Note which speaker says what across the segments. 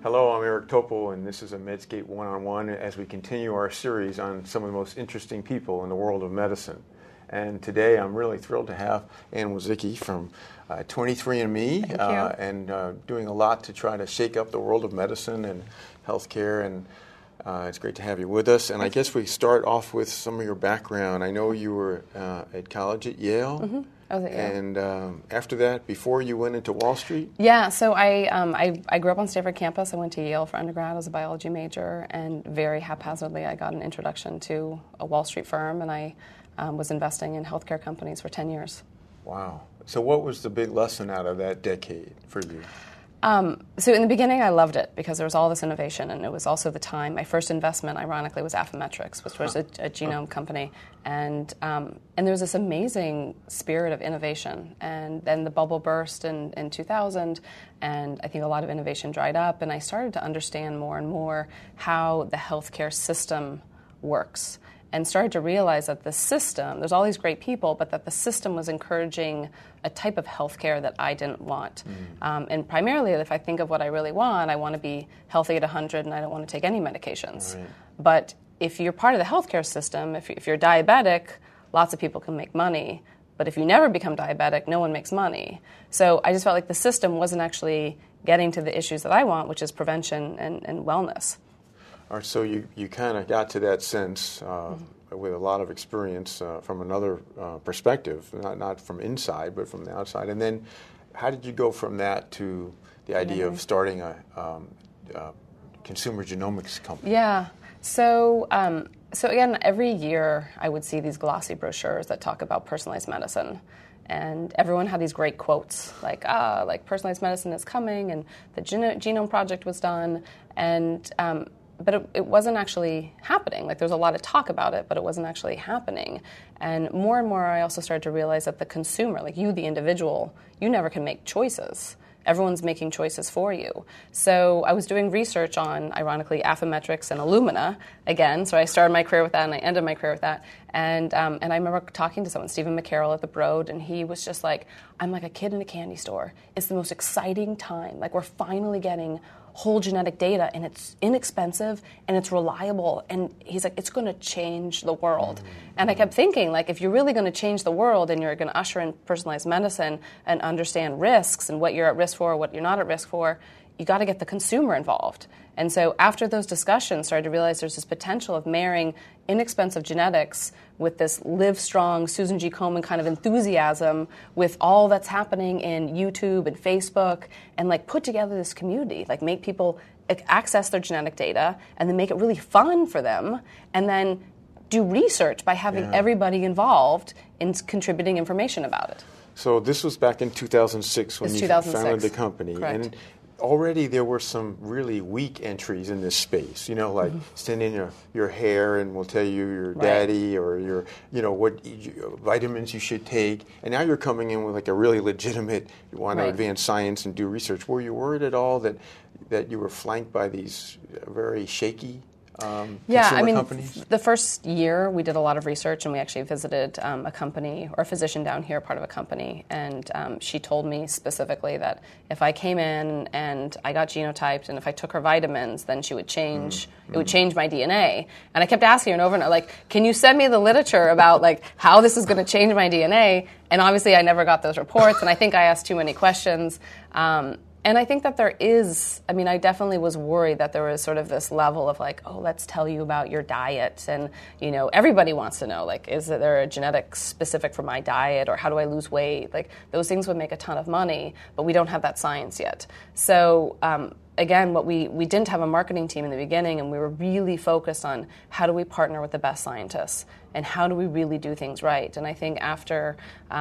Speaker 1: Hello, I'm Eric Topol, and this is a Medscape One-on-One as we continue our series on some of the most interesting people in the world of medicine. And today I'm really thrilled to have Ann Wojcicki from 23andMe and doing a lot to try to shake up the world of medicine and healthcare, and it's great to have you with us. And I guess we start off with some of your background. I know you were at college at Yale.
Speaker 2: Mm-hmm. I was at Yale.
Speaker 1: And after that, before you went into Wall Street?
Speaker 2: Yeah, so I grew up on Stanford campus. I went to Yale for undergrad as a biology major, and very haphazardly I got an introduction to a Wall Street firm, and I was investing in healthcare companies for 10 years.
Speaker 1: Wow. So what was the big lesson out of that decade for you?
Speaker 2: So in the beginning, I loved it because there was all this innovation, and it was also the time. My first investment, ironically, was Affymetrix, which was a genome company, and there was this amazing spirit of innovation. And then the bubble burst in 2000, and I think a lot of innovation dried up, and I started to understand more and more how the healthcare system works, and started to realize that the system, there's all these great people, but that the system was encouraging a type of healthcare that I didn't want. And primarily, if I think of what I really want, I want to be healthy at 100 and I don't want to take any medications.
Speaker 1: Right.
Speaker 2: But if you're part of the healthcare system, if you're diabetic, lots of people can make money. But if you never become diabetic, no one makes money. So I just felt like the system wasn't actually getting to the issues that I want, which is prevention and wellness.
Speaker 1: All right, so you kind of got to that sense with a lot of experience from another perspective, not from inside, but from the outside. And then how did you go from that to the idea of starting a consumer genomics company?
Speaker 2: Yeah. So again, every year I would see these glossy brochures that talk about personalized medicine. And everyone had these great quotes, like personalized medicine is coming, and the Genome Project was done, and but it wasn't actually happening. Like, there was a lot of talk about it, but it wasn't actually happening. And more I also started to realize that the consumer, like you, the individual, you never can make choices. Everyone's making choices for you. So I was doing research on, ironically, Affymetrix and Illumina again. So I started my career with that, and I ended my career with that. And I remember talking to someone, Stephen McCarroll at the Broad, and he was just like, I'm like a kid in a candy store. It's the most exciting time. Like, we're finally getting whole genetic data, and it's inexpensive, and it's reliable, and he's like, it's going to change the world. And I kept thinking, like, if you're really going to change the world and you're going to usher in personalized medicine and understand risks and what you're at risk for, what you're not at risk for, you got to get the consumer involved. And so after those discussions, started to realize there's this potential of marrying inexpensive genetics with this live strong Susan G. Komen kind of enthusiasm with all that's happening in YouTube and Facebook, and like put together this community, like make people access their genetic data and then make it really fun for them, and then do research by having everybody involved in contributing information about it.
Speaker 1: So this was back in 2006 when you founded the company.
Speaker 2: Correct.
Speaker 1: And already there were some really weak entries in this space, like send in your hair and we'll tell you your daddy or your, what vitamins you should take. And now you're coming in with like a really legitimate, you want to advance science and do research. Were you worried at all that you were flanked by these very shaky consumer companies?
Speaker 2: The first year we did a lot of research, and we actually visited a company, or a physician down here, part of a company, and she told me specifically that if I came in and I got genotyped, and if I took her vitamins, then she would change. It would change my DNA. And I kept asking her over and over, like, can you send me the literature about like how this is going to change my DNA? And obviously I never got those reports, and I think I asked too many questions. And I think that there is, I definitely was worried that there was sort of this level of like, oh, let's tell you about your diet. And, everybody wants to know, like, is there a genetic specific for my diet, or how do I lose weight? Like, those things would make a ton of money, but we don't have that science yet. So, again, we didn't have a marketing team in the beginning, and we were really focused on how do we partner with the best scientists and how do we really do things right. And I think after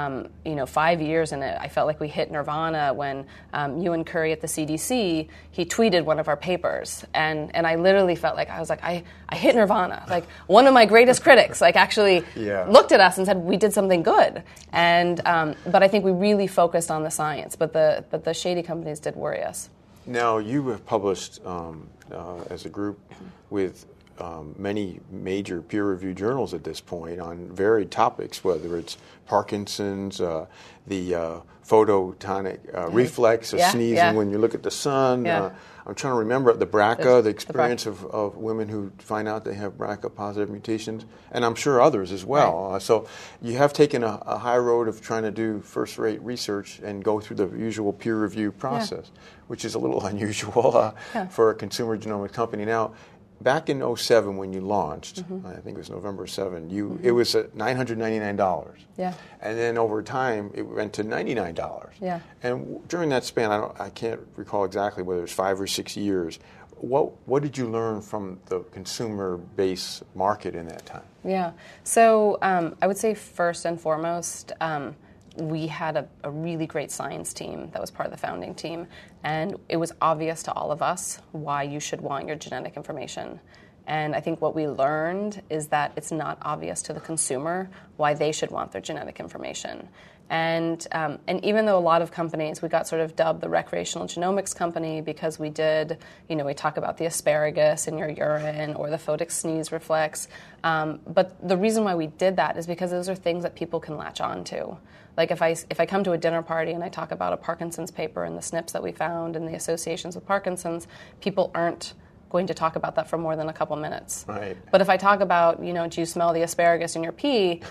Speaker 2: 5 years in it, I felt like we hit nirvana when Ewan Curry at the CDC, he tweeted one of our papers, and I literally felt like I hit nirvana. Like, one of my greatest critics actually looked at us and said we did something good. And but I think we really focused on the science, but the shady companies did worry us.
Speaker 1: Now, you have published as a group with many major peer-reviewed journals at this point on varied topics, whether it's Parkinson's, the phototonic reflex of sneezing when you look at the sun. I'm trying to remember the BRCA, the experience of women who find out they have BRCA-positive mutations, and I'm sure others as well. Right. So you have taken a high road of trying to do first-rate research and go through the usual peer review process, which is a little unusual for a consumer genomics company. Now, back in 2007 when you launched, I think it was November 7, it was at $999. Yeah. And then over time, it went to $99. Yeah. And during that span, I can't recall exactly whether it was 5 or 6 years. What did you learn from the consumer base market in that time?
Speaker 2: Yeah. So I would say first and foremost, we had a really great science team that was part of the founding team, and it was obvious to all of us why you should want your genetic information. And I think what we learned is that it's not obvious to the consumer why they should want their genetic information. And even though a lot of companies, we got sort of dubbed the recreational genomics company because we did, we talk about the asparagus in your urine or the photic sneeze reflex. But the reason why we did that is because those are things that people can latch on to. Like if I come to a dinner party and I talk about a Parkinson's paper and the SNPs that we found and the associations with Parkinson's, people aren't going to talk about that for more than a couple minutes.
Speaker 1: Right.
Speaker 2: But if I talk about, do you smell the asparagus in your pee,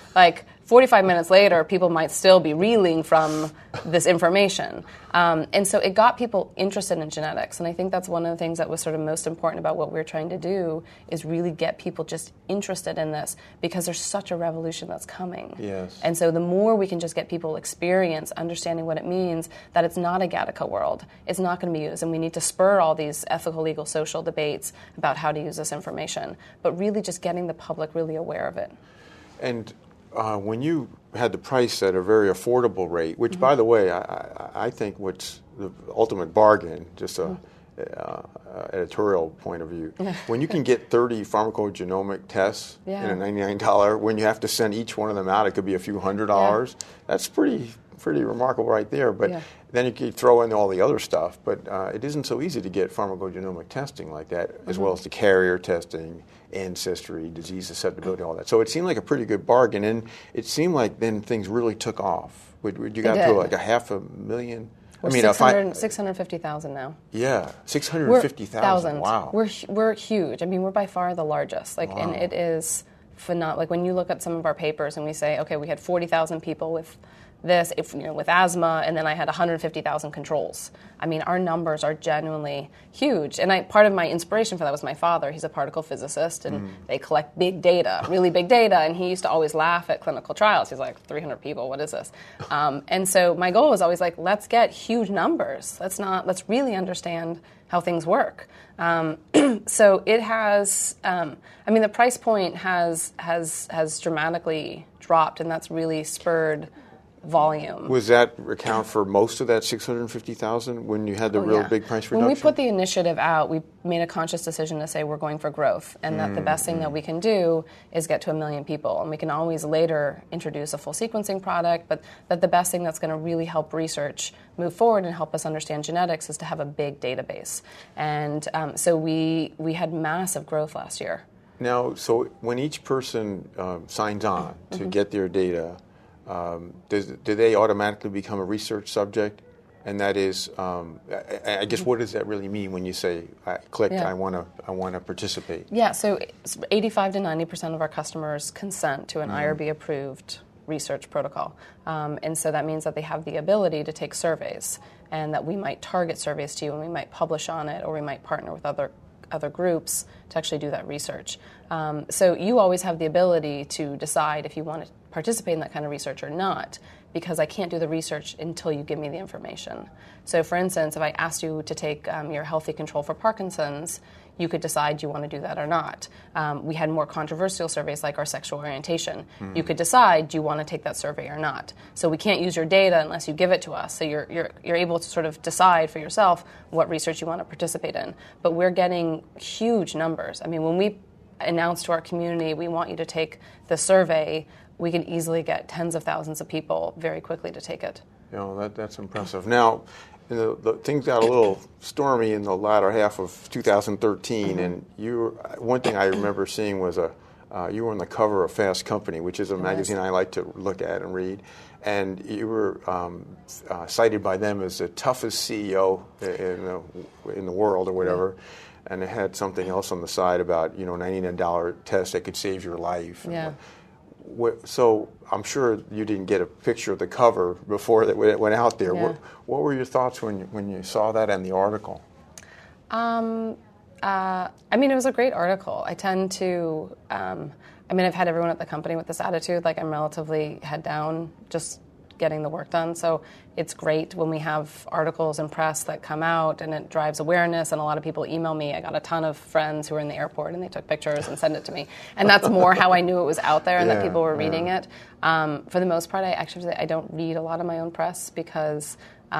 Speaker 2: 45 minutes later, people might still be reeling from this information. And so it got people interested in genetics. And I think that's one of the things that was sort of most important about what we're trying to do is really get people just interested in this because there's such a revolution that's coming.
Speaker 1: Yes.
Speaker 2: And so the more we can just get people experience, understanding what it means, that it's not a Gattaca world. It's not going to be used. And we need to spur all these ethical, legal, social debates about how to use this information. But really just getting the public really aware of it.
Speaker 1: And when you had the price at a very affordable rate, which, by the way, I think what's the ultimate bargain, just a editorial point of view, when you can get 30 pharmacogenomic tests in a $99, when you have to send each one of them out, it could be a few $100s. That's pretty remarkable right there. But then you could throw in all the other stuff. But it isn't so easy to get pharmacogenomic testing like that, as well as the carrier testing, ancestry, disease susceptibility, all that. So it seemed like a pretty good bargain, and it seemed like then things really took off. You got to like $500,000.
Speaker 2: We're 650,000 now.
Speaker 1: Yeah, 650,000. Wow.
Speaker 2: We're huge. We're by far the largest. And it is phenomenal. When you look at some of our papers and we say, okay, we had 40,000 people with this, with asthma, and then I had 150,000 controls. Our numbers are genuinely huge. And part of my inspiration for that was my father. He's a particle physicist, and they collect big data, really big data, and he used to always laugh at clinical trials. He's like, 300 people, what is this? And so my goal was always let's get huge numbers. Let's really understand how things work. So it has, the price point has dramatically dropped, and that's really spurred volume.
Speaker 1: Was that account for most of that 650,000 when you had the big price reduction?
Speaker 2: When we put the initiative out, we made a conscious decision to say we're going for growth, and that the best thing that we can do is get to 1 million people. And we can always later introduce a full sequencing product, but that the best thing that's going to really help research move forward and help us understand genetics is to have a big database. And so we had massive growth last year.
Speaker 1: Now, so when each person signs on to get their data, do they automatically become a research subject? And that is, I guess, what does that really mean when you say, "Click, I want to participate"?
Speaker 2: Yeah, so 85 to 90% of our customers consent to an IRB-approved research protocol, and so that means that they have the ability to take surveys, and that we might target surveys to you, and we might publish on it, or we might partner with other groups to actually do that research. So you always have the ability to decide if you want to participate in that kind of research or not, because I can't do the research until you give me the information. So for instance, if I asked you to take your healthy control for Parkinson's, you could decide you want to do that or not. We had more controversial surveys like our sexual orientation. You could decide, do you want to take that survey or not? So we can't use your data unless you give it to us. So you're able to sort of decide for yourself what research you want to participate in. But we're getting huge numbers. When we announce to our community, we want you to take the survey, we can easily get tens of thousands of people very quickly to take it.
Speaker 1: That's impressive. Now, the things got a little stormy in the latter half of 2013, and one thing I remember seeing was you were on the cover of Fast Company, which is a magazine I like to look at and read, and you were cited by them as the toughest CEO in the world or whatever, and it had something else on the side about $99 test that could save your life.
Speaker 2: Yeah.
Speaker 1: So I'm sure you didn't get a picture of the cover before that went out there.
Speaker 2: Yeah.
Speaker 1: What were your thoughts when you saw that and the article?
Speaker 2: It was a great article. I tend to, I've had everyone at the company with this attitude, like I'm relatively head down, just getting the work done. So it's great when we have articles and press that come out and it drives awareness, and a lot of people email me. I got a ton of friends who were in the airport and they took pictures and sent it to me. And that's more how I knew it was out there and that people were reading it. For the most part, I don't read a lot of my own press because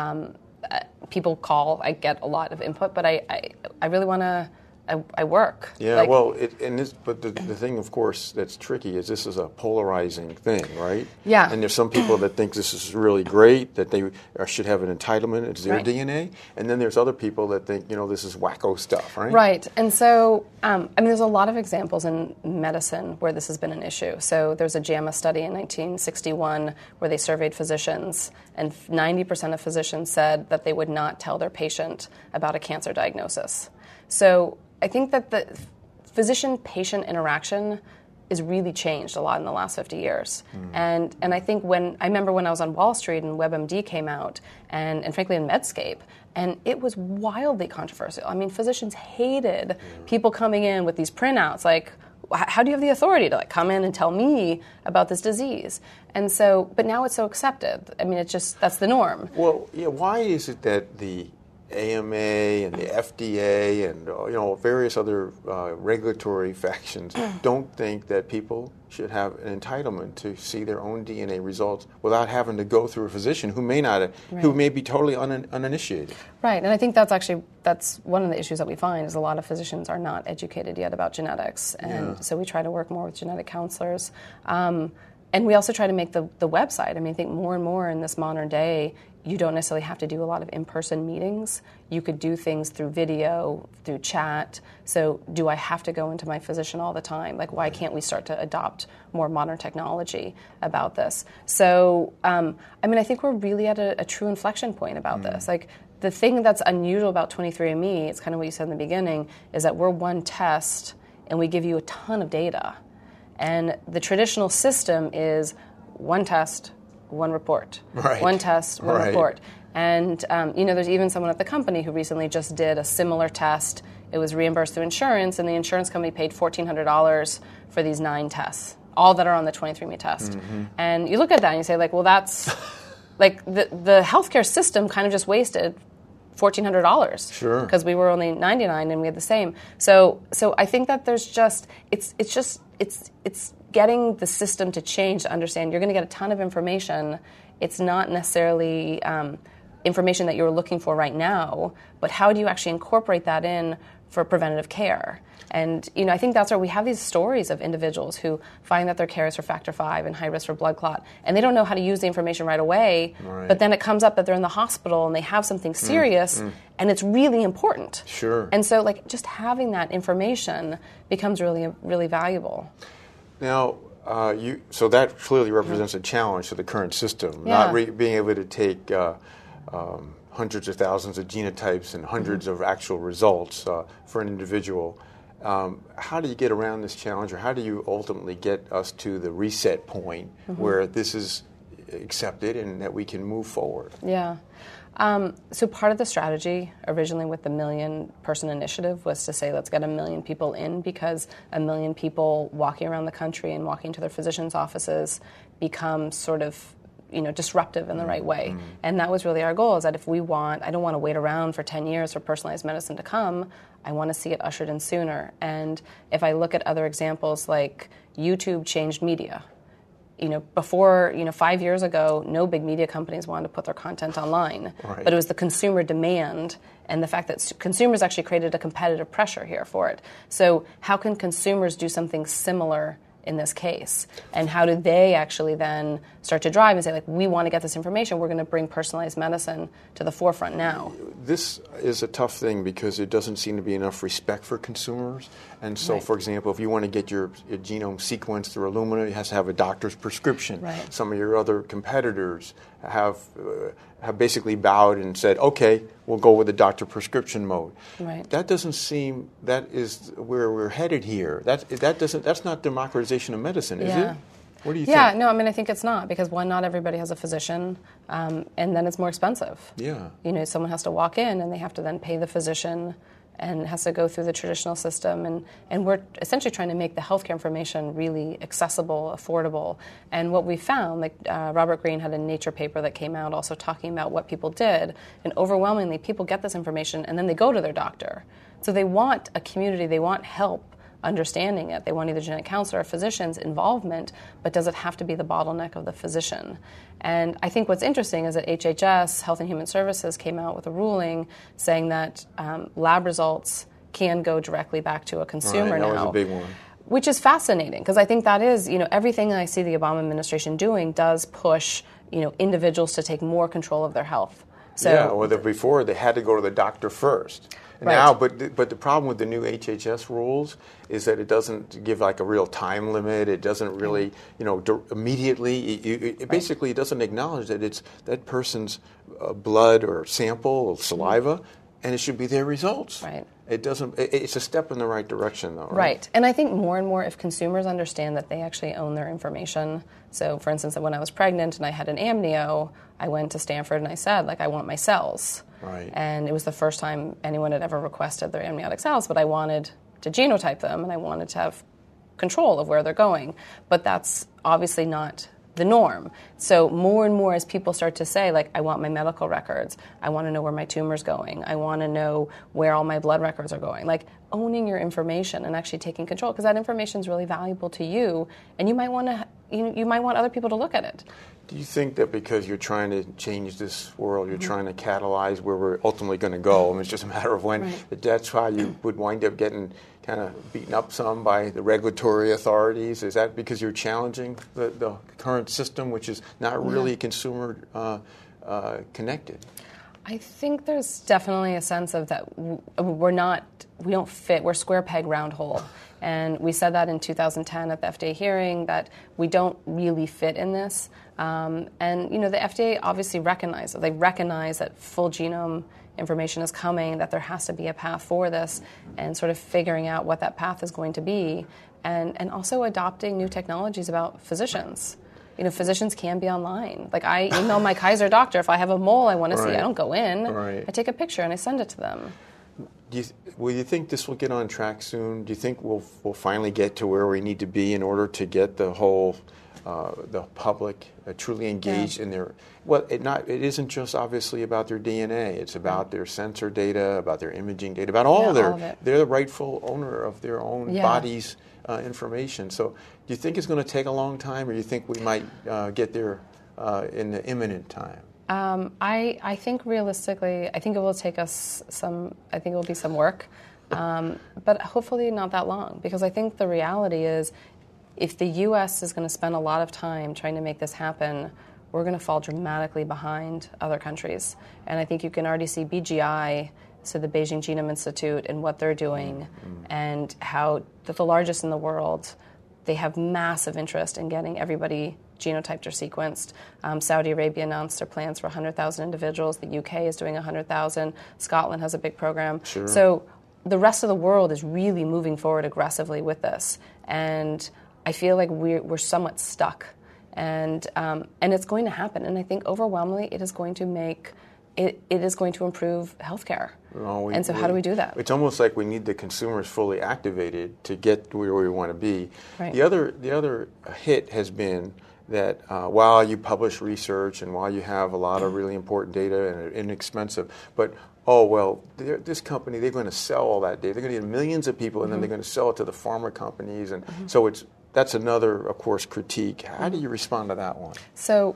Speaker 2: people call. I get a lot of input, but I really want to. I work.
Speaker 1: Yeah, but the thing, of course, that's tricky is this is a polarizing thing, right?
Speaker 2: Yeah.
Speaker 1: And there's some people that think this is really great, that they should have an entitlement, it's their DNA, and then there's other people that think, this is wacko stuff, right?
Speaker 2: Right. And so, there's a lot of examples in medicine where this has been an issue. So there's a JAMA study in 1961 where they surveyed physicians, and 90% of physicians said that they would not tell their patient about a cancer diagnosis. So I think that the physician-patient interaction is really changed a lot in the last 50 years. And I think I remember when I was on Wall Street and WebMD came out, and frankly in Medscape, and it was wildly controversial. Physicians hated people coming in with these printouts, like, how do you have the authority to come in and tell me about this disease? And so, but now it's so accepted. It's just, that's the norm.
Speaker 1: Well, yeah, why is it that the AMA and the FDA and various other regulatory factions don't think that people should have an entitlement to see their own DNA results without having to go through a physician who may not, who may be totally uninitiated? Right,
Speaker 2: and I think that's one of the issues that we find is a lot of physicians are not educated yet about genetics, and so we try to work more with genetic counselors. And we also try to make the website. I think more and more in this modern day, you don't necessarily have to do a lot of in-person meetings. You could do things through video, through chat. So do I have to go into my physician all the time? Why can't we start to adopt more modern technology about this? So, I think we're really at a true inflection point about this. The thing that's unusual about 23andMe, it's kind of what you said in the beginning, is that we're one test and we give you a ton of data. And the traditional system is one test, one report.
Speaker 1: Right.
Speaker 2: One test, one report. And, there's even someone at the company who recently just did a similar test. It was reimbursed through insurance, and the insurance company paid $1,400 for these 9 tests, all that are on the 23andMe test. Mm-hmm. And you look at that and you say, well, that's, the healthcare system kind of just wasted $1,400.
Speaker 1: Sure.
Speaker 2: Because we were only 99 and we had the same. So I think that there's just, it's getting the system to change to understand you're going to get a ton of information. It's not necessarily information that you're looking for right now, but how do you actually incorporate that in for preventative care? And, I think that's where we have these stories of individuals who find that their care is for factor V and high risk for blood clot, and they don't know how to use the information right away, but then it comes up that they're in the hospital and they have something serious, and it's really important.
Speaker 1: Sure.
Speaker 2: And so, just having that information becomes really, really valuable.
Speaker 1: Now, so that clearly represents a challenge to the current system, not being able to take hundreds of thousands of genotypes and hundreds of actual results for an individual. How do you get around this challenge, or how do you ultimately get us to the reset point where this is accepted and that we can move forward?
Speaker 2: Yeah. So part of the strategy originally with the 1 Million Person Initiative was to say, let's get 1 million people in, because 1 million people walking around the country and walking to their physicians' offices become sort of disruptive in the right way. And that was really our goal, is that if I don't want to wait around for 10 years for personalized medicine to come. I want to see it ushered in sooner. And if I look at other examples, like YouTube changed media. Before, 5 years ago, no big media companies wanted to put their content online.
Speaker 1: Right.
Speaker 2: But it was the consumer demand and the fact that consumers actually created a competitive pressure here for it. So how can consumers do something similar in this case? And how do they actually then start to drive and say, like, we want to get this information, we're going to bring personalized medicine to the forefront now?
Speaker 1: This is a tough thing because there doesn't seem to be enough respect for consumers. And so,
Speaker 2: Right.
Speaker 1: for example, if you want to get your genome sequenced through Illumina, it has to have a doctor's prescription.
Speaker 2: Right.
Speaker 1: Some of your other competitors have basically bowed and said, okay, we'll go with the doctor prescription mode.
Speaker 2: Right.
Speaker 1: That doesn't seem, that is where we're headed here. That's not democratization of medicine, is
Speaker 2: Yeah.
Speaker 1: it? What do you
Speaker 2: Yeah,
Speaker 1: think?
Speaker 2: no, I mean, I think it's not, because one, not everybody has a physician, and then it's more expensive.
Speaker 1: Yeah.
Speaker 2: You know, someone has to walk in and they have to then pay the physician, and it has to go through the traditional system. And we're essentially trying to make the healthcare information really accessible, affordable. And what we found, like Robert Greene had a Nature paper that came out also talking about what people did, and overwhelmingly people get this information and then they go to their doctor. So they want a community, they want help understanding it. They want either genetic counselor or physician's involvement, but does it have to be the bottleneck of the physician? And I think what's interesting is that HHS, Health and Human Services, came out with a ruling saying that lab results can go directly back to a consumer
Speaker 1: Right,
Speaker 2: now.
Speaker 1: that was a big one.
Speaker 2: Which is fascinating, because I think that is, you know, everything I see the Obama administration doing does push, you know, individuals to take more control of their health. So,
Speaker 1: yeah, well, before they had to go to the doctor first.
Speaker 2: Right.
Speaker 1: Now, but the problem with the new HHS rules is that it doesn't give like a real time limit. It doesn't really, you know, immediately. It basically doesn't acknowledge that it's that person's blood or sample or saliva, and it should be their results.
Speaker 2: Right.
Speaker 1: It doesn't. It's a step in the right direction, though.
Speaker 2: Right. And I think more and more, if consumers understand that they actually own their information. So, for instance, when I was pregnant and I had an amnio, I went to Stanford and I said, like, I want my cells.
Speaker 1: Right.
Speaker 2: And it was the first time anyone had ever requested their amniotic cells, but I wanted to genotype them and I wanted to have control of where they're going. But that's obviously not the norm. So more and more as people start to say, like, I want my medical records, I want to know where my tumor's going, I want to know where all my blood records are going, like owning your information and actually taking control, because that information is really valuable to you, and you might want to, you might want other people to look at it.
Speaker 1: Do you think that because you're trying to change this world, you're trying to catalyze where we're ultimately going to go, and it's just a matter of when, that's why you would wind up getting kind of beaten up some by the regulatory authorities? Is that because you're challenging the current system, which is not really consumer connected?
Speaker 2: I think there's definitely a sense of that we don't fit, we're square peg, round hole. And we said that in 2010 at the FDA hearing, that we don't really fit in this. And, you know, the FDA obviously recognize that full genome information is coming, that there has to be a path for this, and sort of figuring out what that path is going to be, and also adopting new technologies about physicians. You know, physicians can be online. Like, I email my Kaiser doctor if I have a mole I want to see. I don't go in.
Speaker 1: Right.
Speaker 2: I take a picture and I send it to them.
Speaker 1: Will you think this will get on track soon? Do you think we'll finally get to where we need to be in order to get the whole the public truly engaged in their? Well, it isn't just obviously about their DNA. It's about their sensor data, about their imaging data, about all of it. They're the rightful owner of their own body's information. So, do you think it's going to take a long time, or do you think we might get there in the imminent time?
Speaker 2: I think realistically, I think it will take us I think it will be some work, but hopefully not that long, because I think the reality is, if the U.S. is going to spend a lot of time trying to make this happen, we're going to fall dramatically behind other countries. And I think you can already see BGI, so the Beijing Genome Institute, and what they're doing, and how they're the largest in the world. They have massive interest in getting everybody genotyped or sequenced. Saudi Arabia announced their plans for 100,000 individuals. The UK is doing 100,000. Scotland has a big program.
Speaker 1: Sure.
Speaker 2: So the rest of the world is really moving forward aggressively with this. And I feel like we're somewhat stuck. And it's going to happen. And I think overwhelmingly it is going to make it is going to improve healthcare.
Speaker 1: Well,
Speaker 2: and so how do we do that?
Speaker 1: It's almost like we need the consumers fully activated to get where we want to be.
Speaker 2: Right.
Speaker 1: The other hit has been that while you publish research and while you have a lot of really important data and inexpensive, but this company, they're going to sell all that data. They're going to get millions of people, and then they're going to sell it to the pharma companies, and so that's another, of course, critique. How do you respond to that one?
Speaker 2: So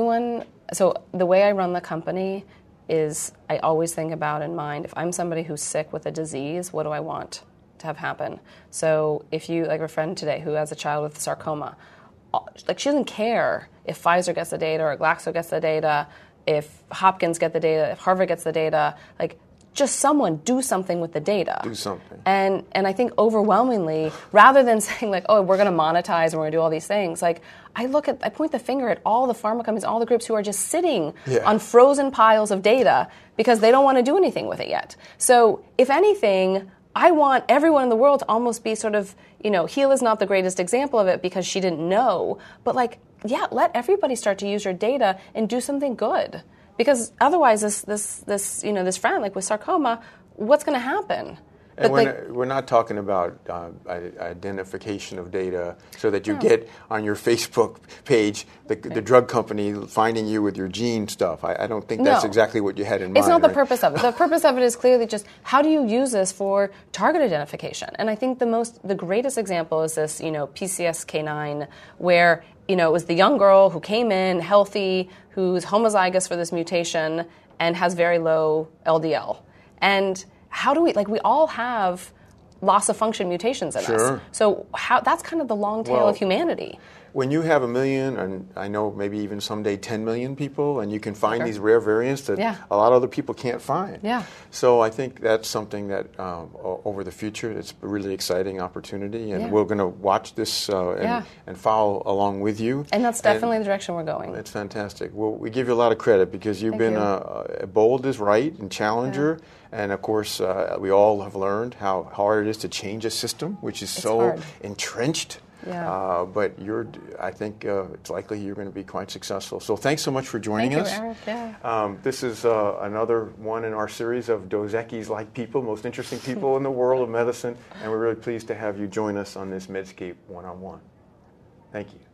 Speaker 2: the way I run the company is I always think about in mind, if I'm somebody who's sick with a disease, what do I want to have happen. So if you, like a friend today who has a child with sarcoma, like she doesn't care if Pfizer gets the data or Glaxo gets the data, if Hopkins get the data, if Harvard gets the data, like just someone do something with the data.
Speaker 1: Do something.
Speaker 2: And I think overwhelmingly, rather than saying like, oh, we're going to monetize and we're going to do all these things, like I point the finger at all the pharma companies, all the groups who are just sitting on frozen piles of data because they don't want to do anything with it yet. So if anything, I want everyone in the world to almost be sort of, Gila not the greatest example of it because she didn't know, but like, yeah, let everybody start to use your data and do something good. Because otherwise, this friend, like with sarcoma, what's going to happen?
Speaker 1: And we're not talking about identification of data so that you get on your Facebook page the drug company finding you with your gene stuff. I don't think that's exactly what you had in mind.
Speaker 2: It's not the purpose of it. The purpose of it is clearly just how do you use this for target identification? And I think the greatest example is this, PCSK9, where it was the young girl who came in healthy, who's homozygous for this mutation and has very low LDL. And how do we all have loss of function mutations in us. So that's kind of the long tail of humanity.
Speaker 1: When you have 1 million, and I know maybe even someday 10 million people, and you can find these rare variants that a lot of other people can't find.
Speaker 2: Yeah.
Speaker 1: So I think that's something that over the future, it's a really exciting opportunity, and we're going to watch this and follow along with you.
Speaker 2: And that's definitely the direction we're going.
Speaker 1: It's fantastic. Well, we give you a lot of credit because you've been bold as right and challenger. Yeah. And of course, we all have learned how hard it is to change a system, which is so entrenched.
Speaker 2: Yeah.
Speaker 1: But I think it's likely you're going to be quite successful. So thanks so much for joining us.
Speaker 2: Thank you, Eric. Yeah.
Speaker 1: This is another one in our series of Dos Equis like people, most interesting people in the world of medicine. And we're really pleased to have you join us on this Medscape One-on-One. Thank you.